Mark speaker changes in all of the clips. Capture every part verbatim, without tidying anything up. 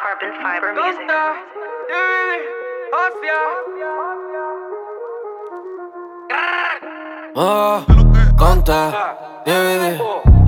Speaker 1: Carbon fiber music.
Speaker 2: Oh, conta, D V D,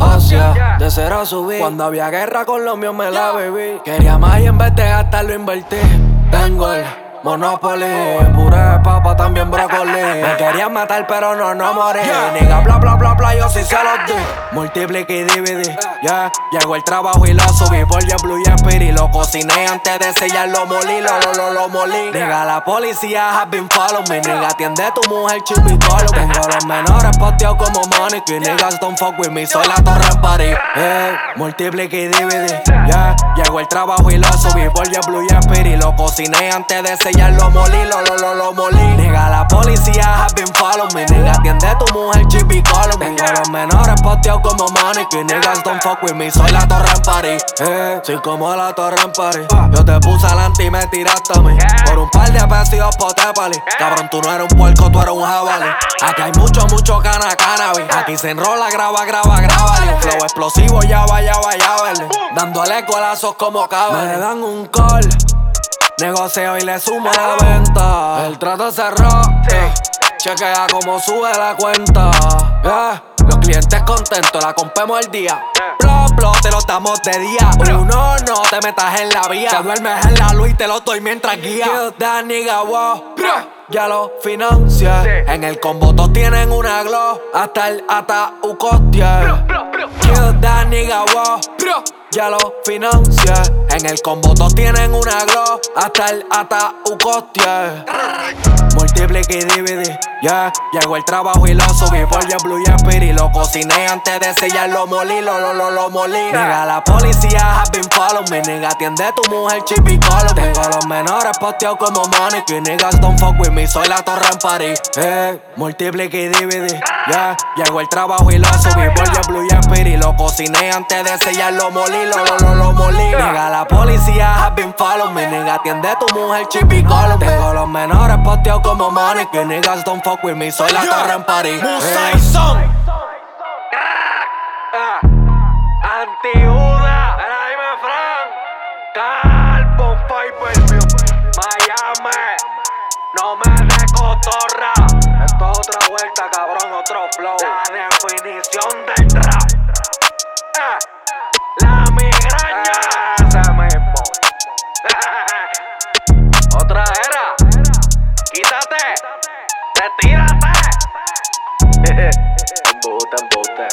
Speaker 2: hacia, de cero a subir. Cuando había guerra con los míos me la bebí. Quería más y en vez de gastarlo invertí. Tengo el Monopoly, puré de papa, también brócoli. Me querían matar pero no, no morí. Nigga, bla, bla, bla, bla, yo sí se los di. Multiplica y dividí, yeah. Llegó el trabajo y lo subí por JetBlue y Spirit. Lo cociné antes de sellar, lo molí, lo, lo, lo, lo molí. Nigga, la policía has been follow me. Nigga, atiende a tu mujer, chipicolo. Tengo los menores posteados como Monica. Niggas don't fuck with me, soy la torre en París. Eh, multiplica y dividí, yeah. Llegó el trabajo y lo subí por JetBlue y Spirit. Lo cociné antes de sellar, lo molí, lo, lo, lo, lo molí. Nigga, la policía has been follow me. Nigga, atiende a tu mujer, chipicolo. Tengo los menores posteados como Monica. Niggas don't fuck with me, soy la torre en París. Eh, soy como la torre en París. Yo te puse adelante y me tiraste a mí. Por un par de pesos y dos potes pali. Cabrón, tú no eres un puerco, tú eres un jabalí. Aquí hay mucho, mucho cana, cannabis. Aquí se enrola, graba, graba, graba. Un flow explosivo, ya va, ya va, ya vale. Dándole colazos como caballo. Me dan un call, negocio y le sumo la venta. El trato cerró, eh. Chequea cómo sube la cuenta, yeah. Los clientes contentos, la compemos el día. Blo, blo, te lo damos de día. Uno, no te metas en la vía. Te duermes en la luz y te lo doy mientras guía. Kill that nigga, wow. Ya lo financia. En el combo todos tienen una glow. Hasta el ataúd costia. Kill that nigga, wow. Ya lo financia. En el combo todos tienen una glow. Hasta el ataúd costia. Multiplica y dividí, yeah. Llegó el trabajo y lo subí por JetBlue y Spirit. Lo cociné antes de sellar, lo molí, lo, lo, lo, lo molí. Nigga, la policía has been follow me. Nigga, atiende a tu mujer, chipicolo. Tengo los menores posteados como Monica. Niggas don't fuck with me, soy la torre en París. Eh, multiplica y dividí, yeah. Llegó el trabajo y lo subí por JetBlue y Spirit. Lo cociné antes de sellar, lo molí, lo, lo, lo, lo molí. Nigga, la policía has been follow me. Nigga, atiende a tu mujer, chipicolo. Tengo los menores posteados como Monica. Niggas don't fuck with me, soy la torre en París.
Speaker 3: Musa y Son. Antiuda. Dime Frank. Carbon fiber. Miami. No me de cotorra. Esto es otra vuelta, cabrón, otro flow. La definición del trap. Eh, La migraña. Ese mismo. Otra era. Quítate. Retírate.
Speaker 2: Embuste, embuste.